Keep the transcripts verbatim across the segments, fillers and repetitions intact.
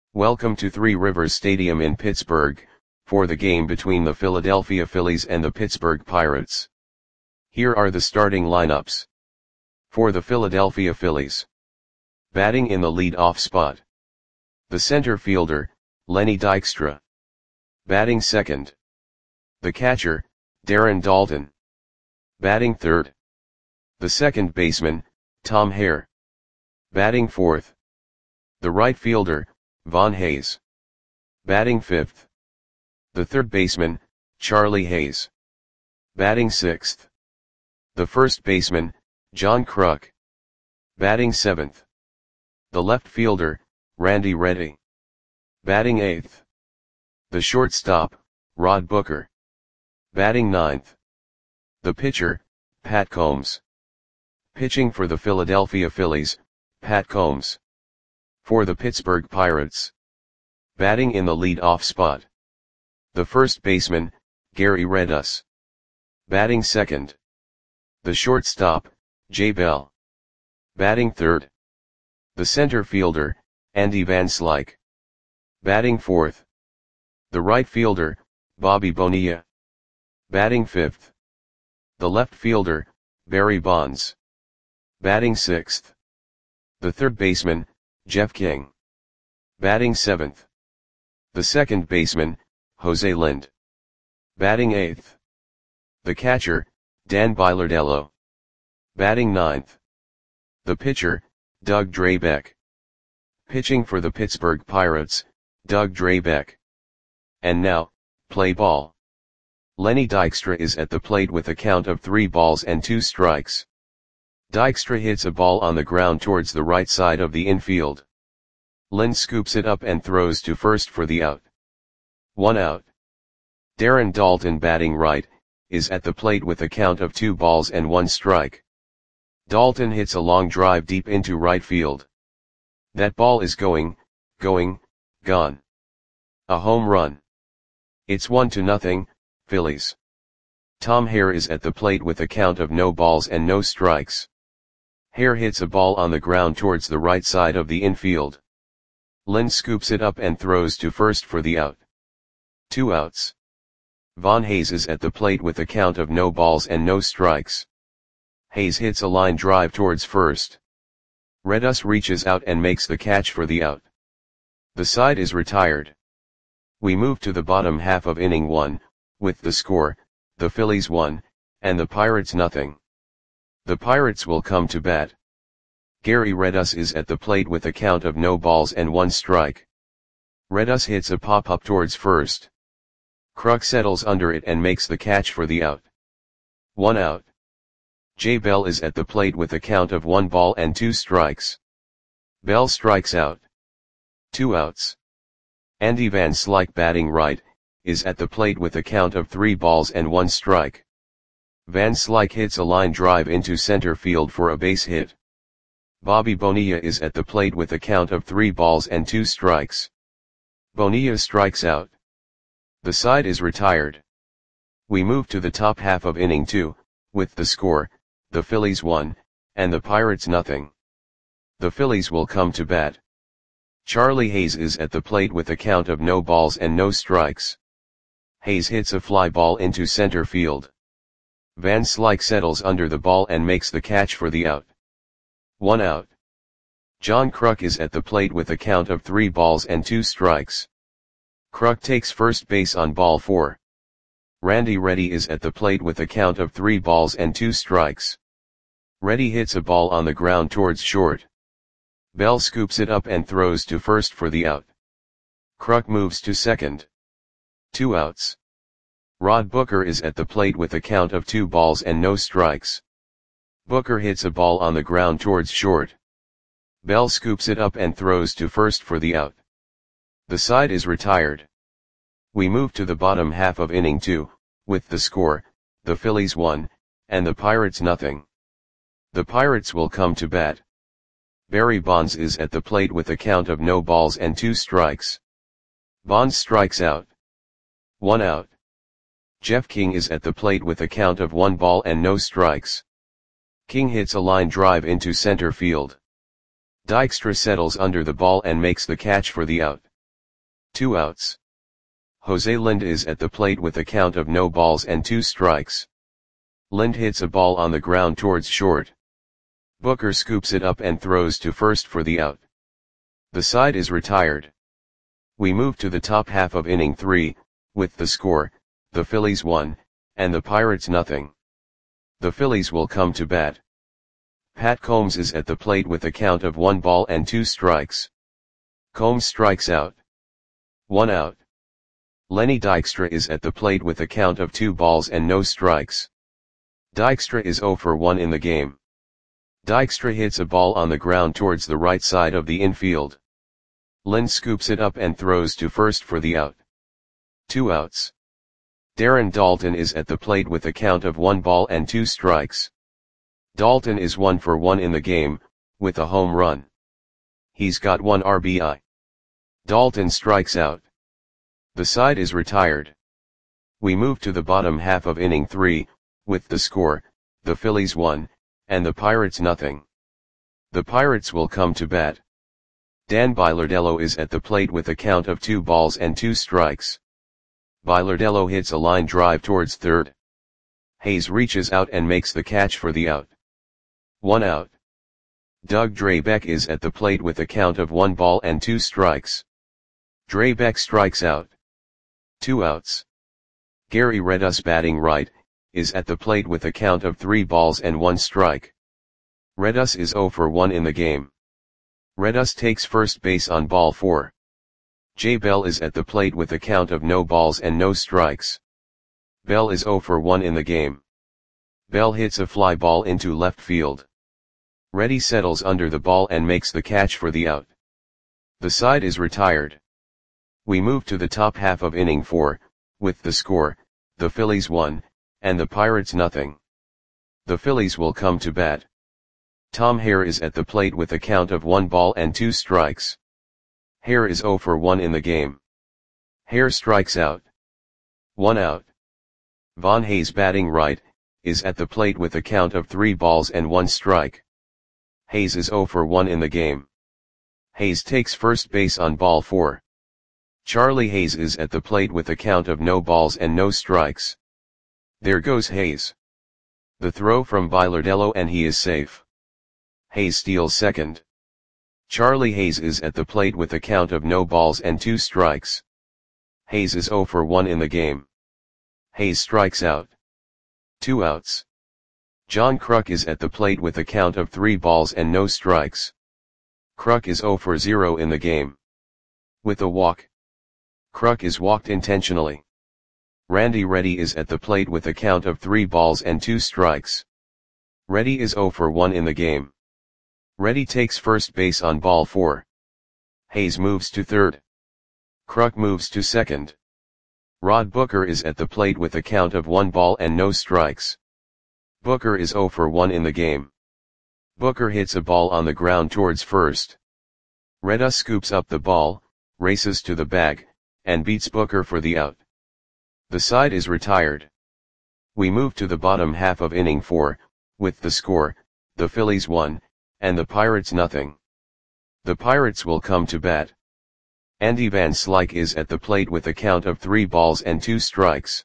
Welcome to Three Rivers Stadium in Pittsburgh, for the game between the Philadelphia Phillies and the Pittsburgh Pirates. Here are the starting lineups. For the Philadelphia Phillies. Batting in the lead-off spot. The center fielder, Lenny Dykstra. Batting second. The catcher, Darren Daulton. Batting third. The second baseman, Tom Hare. Batting fourth. The right fielder, Von Hayes. Batting fifth. The third baseman, Charlie Hayes. Batting sixth. The first baseman, John Kruk. Batting seventh. The left fielder, Randy Reddy. Batting eighth. The shortstop, Rod Booker. Batting ninth. The pitcher, Pat Combs. Pitching for the Philadelphia Phillies, Pat Combs. For the Pittsburgh Pirates. Batting in the lead-off spot. The first baseman, Gary Redus. Batting second. The shortstop, Jay Bell. Batting third. The center fielder, Andy Van Slyke. Batting fourth. The right fielder, Bobby Bonilla. Batting fifth. The left fielder, Barry Bonds. Batting sixth. The third baseman, Jeff King. Batting seventh. The second baseman, Jose Lind. Batting eighth. The catcher, Dan Bilardello. Batting ninth. The pitcher, Doug Drabek. Pitching for the Pittsburgh Pirates, Doug Drabek. And now, play ball. Lenny Dykstra is at the plate with a count of three balls and two strikes. Dykstra hits a ball on the ground towards the right side of the infield. Lind scoops it up and throws to first for the out. One out. Darren Daulton, batting right, is at the plate with a count of two balls and one strike. Daulton hits a long drive deep into right field. That ball is going, going, gone. A home run. It's one to nothing, Phillies. Tom Hare is at the plate with a count of no balls and no strikes. Hare hits a ball on the ground towards the right side of the infield. Lind scoops it up and throws to first for the out. Two outs. Von Hayes is at the plate with a count of no balls and no strikes. Hayes hits a line drive towards first. Redus reaches out and makes the catch for the out. The side is retired. We move to the bottom half of inning one, with the score, the Phillies one, and the Pirates nothing. The Pirates will come to bat. Gary Redus is at the plate with a count of no balls and one strike. Redus hits a pop-up towards first. Kruk settles under it and makes the catch for the out. One out. Jay Bell is at the plate with a count of one ball and two strikes. Bell strikes out. Two outs. Andy Van Slyke, batting right, is at the plate with a count of three balls and one strike. Van Slyke hits a line drive into center field for a base hit. Bobby Bonilla is at the plate with a count of three balls and two strikes. Bonilla strikes out. The side is retired. We move to the top half of inning two, with the score, the Phillies one, and the Pirates nothing. The Phillies will come to bat. Charlie Hayes is at the plate with a count of no balls and no strikes. Hayes hits a fly ball into center field. Van Slyke settles under the ball and makes the catch for the out. One out. John Kruk is at the plate with a count of three balls and two strikes. Kruk takes first base on ball four. Randy Reddy is at the plate with a count of three balls and two strikes. Reddy hits a ball on the ground towards short. Bell scoops it up and throws to first for the out. Kruk moves to second. Two outs. Rod Booker is at the plate with a count of two balls and no strikes. Booker hits a ball on the ground towards short. Bell scoops it up and throws to first for the out. The side is retired. We move to the bottom half of inning two, with the score, the Phillies one, and the Pirates nothing. The Pirates will come to bat. Barry Bonds is at the plate with a count of no balls and two strikes. Bonds strikes out. One out. Jeff King is at the plate with a count of one ball and no strikes. King hits a line drive into center field. Dykstra settles under the ball and makes the catch for the out. Two outs. Jose Lind is at the plate with a count of no balls and two strikes. Lind hits a ball on the ground towards short. Booker scoops it up and throws to first for the out. The side is retired. We move to the top half of inning three, with the score, the Phillies one, and the Pirates nothing. The Phillies will come to bat. Pat Combs is at the plate with a count of one ball and two strikes. Combs strikes out. One out. Lenny Dykstra is at the plate with a count of two balls and no strikes. Dykstra is oh for one in the game. Dykstra hits a ball on the ground towards the right side of the infield. Lind scoops it up and throws to first for the out. Two outs. Darren Daulton is at the plate with a count of one ball and two strikes. Daulton is one for one in the game, with a home run. He's got one R B I. Daulton strikes out. The side is retired. We move to the bottom half of inning three, with the score, the Phillies one, and the Pirates nothing. The Pirates will come to bat. Dan Bilardello is at the plate with a count of two balls and two strikes. Bilardello hits a line drive towards third. Hayes reaches out and makes the catch for the out. One out. Doug Drabek is at the plate with a count of one ball and two strikes. Drabek strikes out. Two outs. Gary Redus, batting right, is at the plate with a count of three balls and one strike. Redus is oh for one in the game. Redus takes first base on ball four. Jay Bell is at the plate with a count of no balls and no strikes. Bell is oh for one in the game. Bell hits a fly ball into left field. Reddy settles under the ball and makes the catch for the out. The side is retired. We move to the top half of inning four, with the score, the Phillies one, and the Pirates nothing. The Phillies will come to bat. Tom Hare is at the plate with a count of one ball and two strikes. Hare is oh for one in the game. Hare strikes out. One out. Von Hayes, batting right, is at the plate with a count of three balls and one strike. Hayes is oh for one in the game. Hayes takes first base on ball four. Charlie Hayes is at the plate with a count of no balls and no strikes. There goes Hayes. The throw from Bilardello and he is safe. Hayes steals second. Charlie Hayes is at the plate with a count of no balls and two strikes. Hayes is oh for one in the game. Hayes strikes out. Two outs. John Kruk is at the plate with a count of three balls and no strikes. Kruk is oh for zero in the game. With a walk. Kruk is walked intentionally. Randy Reddy is at the plate with a count of three balls and two strikes. Reddy is oh for one in the game. Reddy takes first base on ball four. Hayes moves to third. Kruk moves to second. Rod Booker is at the plate with a count of one ball and no strikes. Booker is oh for one in the game. Booker hits a ball on the ground towards first. Redus scoops up the ball, races to the bag, and beats Booker for the out. The side is retired. We move to the bottom half of inning four, with the score, the Phillies one, and the Pirates nothing. The Pirates will come to bat. Andy Van Slyke is at the plate with a count of three balls and two strikes.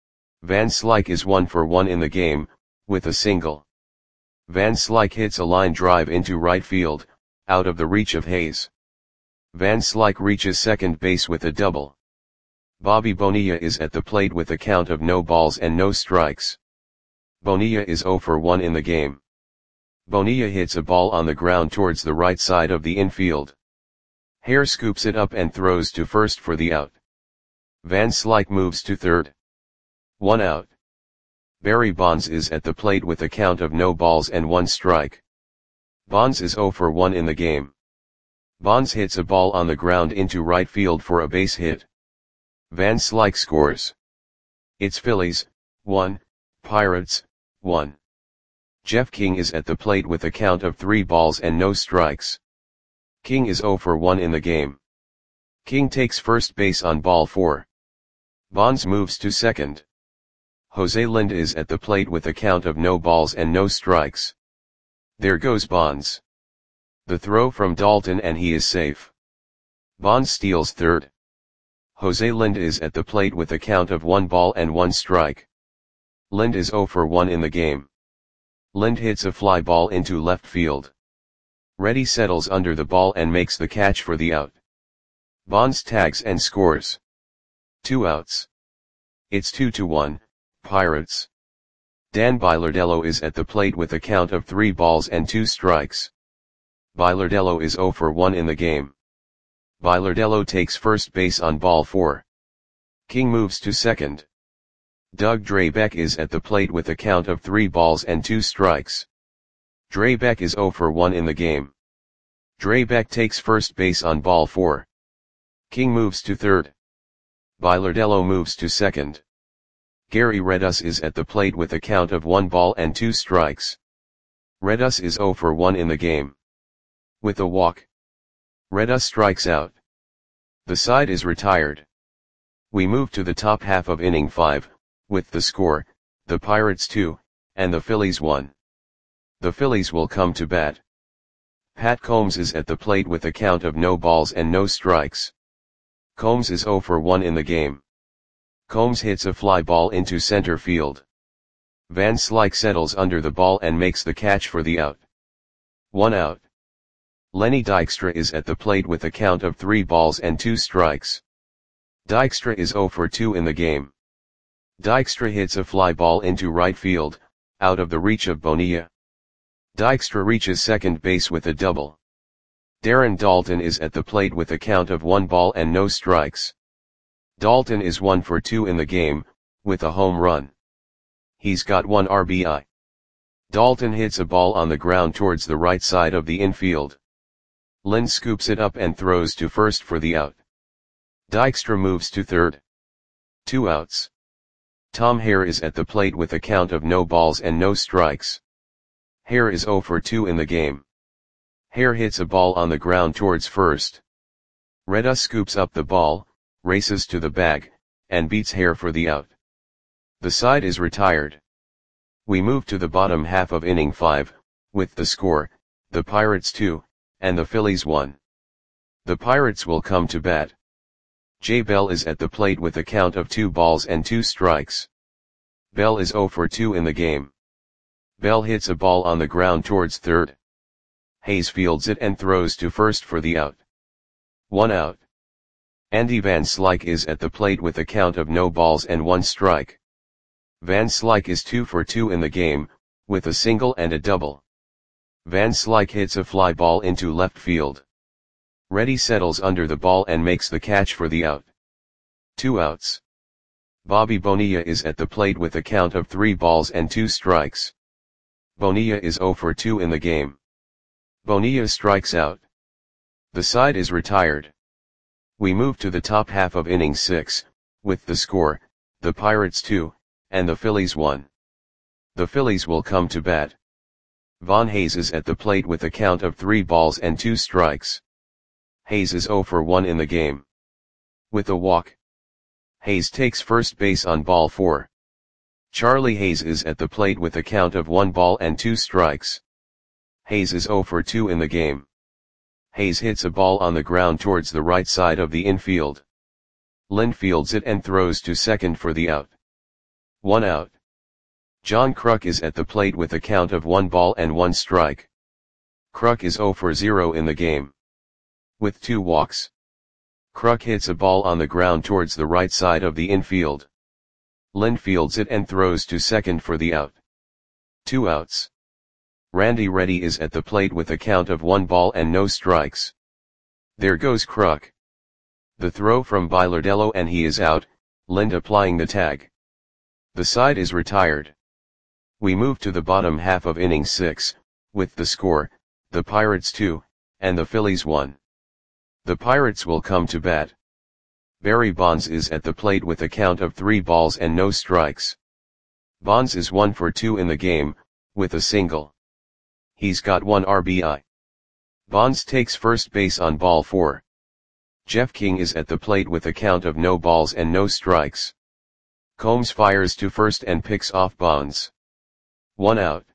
Van Slyke is one for one in the game, with a single. Van Slyke hits a line drive into right field, out of the reach of Hayes. Van Slyke reaches second base with a double. Bobby Bonilla is at the plate with a count of no balls and no strikes. Bonilla is oh for one in the game. Bonilla hits a ball on the ground towards the right side of the infield. Hare scoops it up and throws to first for the out. Van Slyke moves to third. One out. Barry Bonds is at the plate with a count of no balls and one strike. Bonds is oh for one in the game. Bonds hits a ball on the ground into right field for a base hit. Van Slyke scores. It's Phillies, one, Pirates, one. Jeff King is at the plate with a count of three balls and no strikes. King is oh for one in the game. King takes first base on ball four. Bonds moves to second. Jose Lind is at the plate with a count of no balls and no strikes. There goes Bonds. The throw from Daulton and he is safe. Bonds steals third. Jose Lind is at the plate with a count of one ball and one strike. Lind is zero for one in the game. Lind hits a fly ball into left field. Reddy settles under the ball and makes the catch for the out. Bonds tags and scores. Two outs. It's two to one, Pirates. Dan Bilardello is at the plate with a count of three balls and two strikes. Bilardello is zero for one in the game. Bilardello takes first base on ball four. King moves to second. Doug Drabek is at the plate with a count of three balls and two strikes. Drabek is zero for one in the game. Drabek takes first base on ball four. King moves to third. Bilardello moves to second. Gary Redus is at the plate with a count of one ball and two strikes. Redus is zero for one in the game. With a walk, Redus strikes out. The side is retired. We move to the top half of inning five, with the score, the Pirates two, and the Phillies one. The Phillies will come to bat. Pat Combs is at the plate with a count of no balls and no strikes. Combs is zero for one in the game. Combs hits a fly ball into center field. Van Slyke settles under the ball and makes the catch for the out. One out. Lenny Dykstra is at the plate with a count of three balls and two strikes. Dykstra is zero for two in the game. Dykstra hits a fly ball into right field, out of the reach of Bonilla. Dykstra reaches second base with a double. Darren Daulton is at the plate with a count of one ball and no strikes. Daulton is one for two in the game, with a home run. He's got one R B I. Daulton hits a ball on the ground towards the right side of the infield. Lind scoops it up and throws to first for the out. Dykstra moves to third. Two outs. Tom Hare is at the plate with a count of no balls and no strikes. Hare is zero for two in the game. Hare hits a ball on the ground towards first. Redus scoops up the ball, races to the bag, and beats Hare for the out. The side is retired. We move to the bottom half of inning five, with the score, the Pirates two, and the Phillies one. The Pirates will come to bat. Jay Bell is at the plate with a count of two balls and two strikes. Bell is zero for two in the game. Bell hits a ball on the ground towards third. Hayes fields it and throws to first for the out. One out. Andy Van Slyke is at the plate with a count of no balls and one strike. Van Slyke is two for two in the game, with a single and a double. Van Slyke hits a fly ball into left field. Reddy settles under the ball and makes the catch for the out. Two outs. Bobby Bonilla is at the plate with a count of three balls and two strikes. Bonilla is zero for two in the game. Bonilla strikes out. The side is retired. We move to the top half of inning six, with the score, the Pirates two, and the Phillies one. The Phillies will come to bat. Von Hayes is at the plate with a count of three balls and two strikes. Hayes is zero for one in the game. With a walk, Hayes takes first base on ball four. Charlie Hayes is at the plate with a count of one ball and two strikes. Hayes is zero for two in the game. Hayes hits a ball on the ground towards the right side of the infield. Lind fields it and throws to second for the out. One out. John Kruk is at the plate with a count of one ball and one strike. Kruk is zero for zero in the game. With two walks, Kruk hits a ball on the ground towards the right side of the infield. Lind fields it and throws to second for the out. Two outs. Randy Reddy is at the plate with a count of one ball and no strikes. There goes Kruk. The throw from Bilardello and he is out, Lind applying the tag. The side is retired. We move to the bottom half of inning six, with the score, the Pirates two, and the Phillies one. The Pirates will come to bat. Barry Bonds is at the plate with a count of three balls and no strikes. Bonds is one for two in the game, with a single. He's got one R B I. Bonds takes first base on ball four. Jeff King is at the plate with a count of no balls and no strikes. Combs fires to first and picks off Bonds. One out.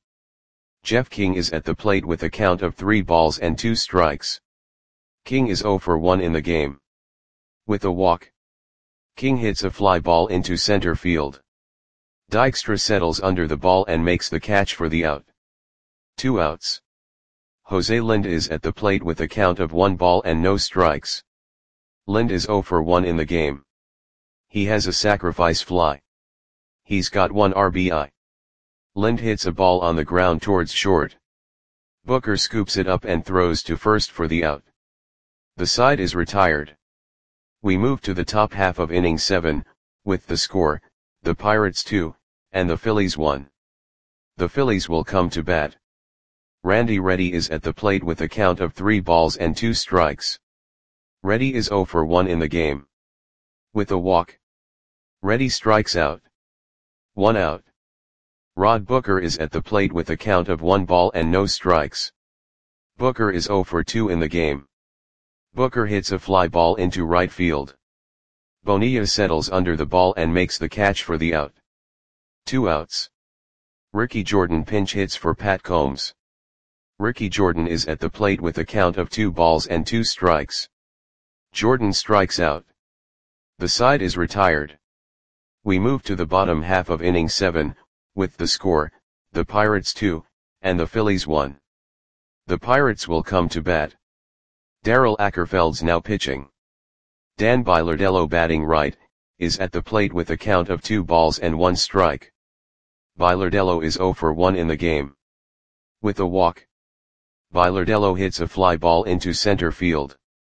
Jeff King is at the plate with a count of three balls and two strikes. King is zero for one in the game. With a walk, King hits a fly ball into center field. Dykstra settles under the ball and makes the catch for the out. Two outs. Jose Lind is at the plate with a count of one ball and no strikes. Lind is zero for one in the game. He has a sacrifice fly. He's got one R B I. Lind hits a ball on the ground towards short. Booker scoops it up and throws to first for the out. The side is retired. We move to the top half of inning seven, with the score, the Pirates two, and the Phillies one. The Phillies will come to bat. Randy Reddy is at the plate with a count of three balls and two strikes. Reddy is zero for one in the game. With a walk, Reddy strikes out. One out. Rod Booker is at the plate with a count of one ball and no strikes. Booker is zero for two in the game. Booker hits a fly ball into right field. Bonilla settles under the ball and makes the catch for the out. Two outs. Ricky Jordan pinch hits for Pat Combs. Ricky Jordan is at the plate with a count of two balls and two strikes. Jordan strikes out. The side is retired. We move to the bottom half of inning seven, with the score, the Pirates two, and the Phillies one. The Pirates will come to bat. Darrell Ackerfeld's now pitching. Dan Bilardello batting right, is at the plate with a count of two balls and one strike. Bilardello is zero for one in the game. With a walk, Bilardello hits a fly ball into center field.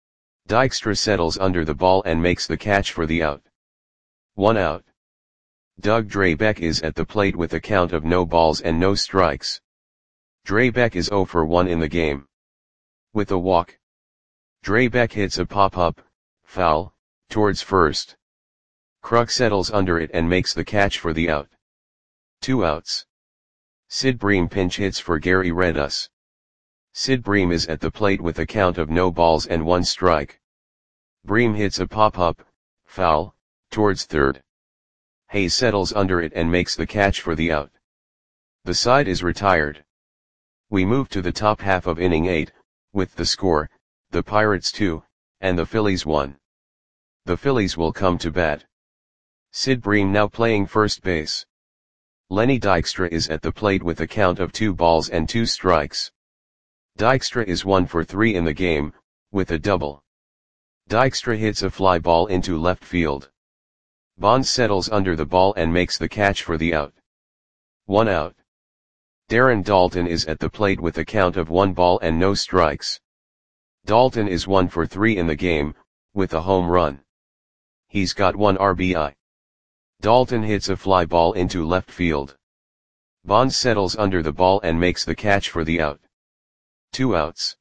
Dykstra settles under the ball and makes the catch for the out. One out. Doug Drabek is at the plate with a count of no balls and no strikes. Drabek is zero for one in the game. With a walk, Drabek hits a pop-up, foul, towards first. Kruk settles under it and makes the catch for the out. Two outs. Sid Bream pinch hits for Gary Redus. Sid Bream is at the plate with a count of no balls and one strike. Bream hits a pop-up, foul, towards third. Hayes settles under it and makes the catch for the out. The side is retired. We move to the top half of inning eight, with the score, the Pirates two, and the Phillies one. The Phillies will come to bat. Sid Bream now playing first base. Lenny Dykstra is at the plate with a count of two balls and two strikes. Dykstra is one for three in the game, with a double. Dykstra hits a fly ball into left field. Bonds settles under the ball and makes the catch for the out. One out. Darren Daulton is at the plate with a count of one ball and no strikes. Daulton is one for three in the game, with a home run. He's got one R B I. Daulton hits a fly ball into left field. Bonds settles under the ball and makes the catch for the out. Two outs.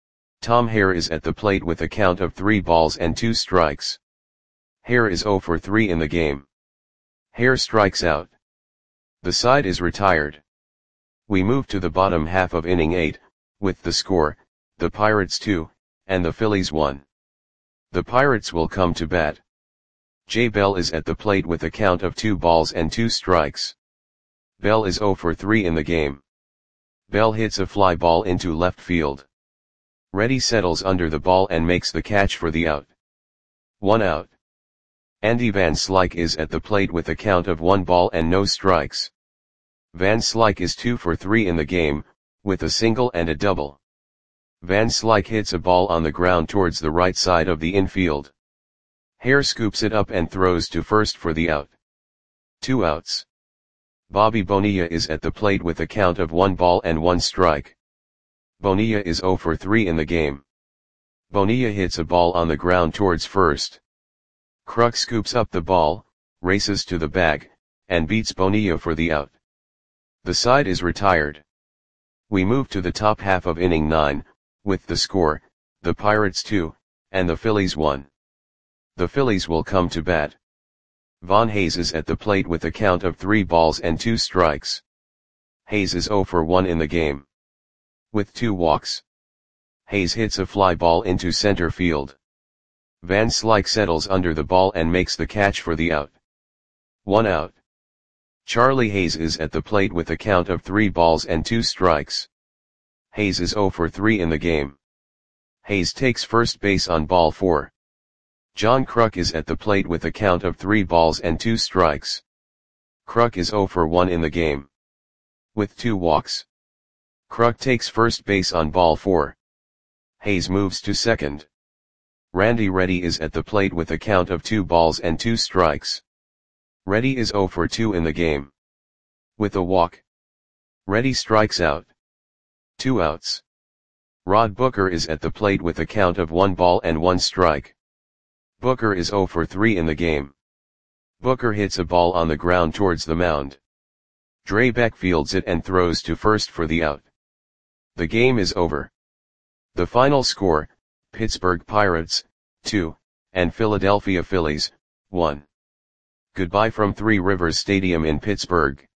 Tom Hare is at the plate with a count of three balls and two strikes. Hare is zero for three in the game. Hare strikes out. The side is retired. We move to the bottom half of inning eight, with the score, the Pirates two, and the Phillies one. The Pirates will come to bat. Jay Bell is at the plate with a count of two balls and two strikes. Bell is zero for three in the game. Bell hits a fly ball into left field. Reddy settles under the ball and makes the catch for the out. One out. Andy Van Slyke is at the plate with a count of one ball and no strikes. Van Slyke is two for three in the game, with a single and a double. Van Slyke hits a ball on the ground towards the right side of the infield. Hare scoops it up and throws to first for the out. Two outs. Bobby Bonilla is at the plate with a count of one ball and one strike. Bonilla is zero for three in the game. Bonilla hits a ball on the ground towards first. Kruk scoops up the ball, races to the bag, and beats Bonilla for the out. The side is retired. We move to the top half of inning nine, with the score, the Pirates two, and the Phillies one. The Phillies will come to bat. Von Hayes is at the plate with a count of three balls and two strikes. Hayes is zero for one in the game. With two walks, Hayes hits a fly ball into center field. Van Slyke settles under the ball and makes the catch for the out. One out. Charlie Hayes is at the plate with a count of three balls and two strikes. Hayes is zero for three in the game. Hayes takes first base on ball four. John Kruk is at the plate with a count of three balls and two strikes. Kruk is zero for one in the game. With two walks. Kruk takes first base on ball four. Hayes moves to second. Randy Reddy is at the plate with a count of two balls and two strikes. Reddy is zero for two in the game. With a walk. Reddy strikes out. Two outs. Rod Booker is at the plate with a count of one ball and one strike. Booker is zero for three in the game. Booker hits a ball on the ground towards the mound. Drabek fields it and throws to first for the out. The game is over. The final score, Pittsburgh Pirates, two, and Philadelphia Phillies, one. Goodbye from Three Rivers Stadium in Pittsburgh.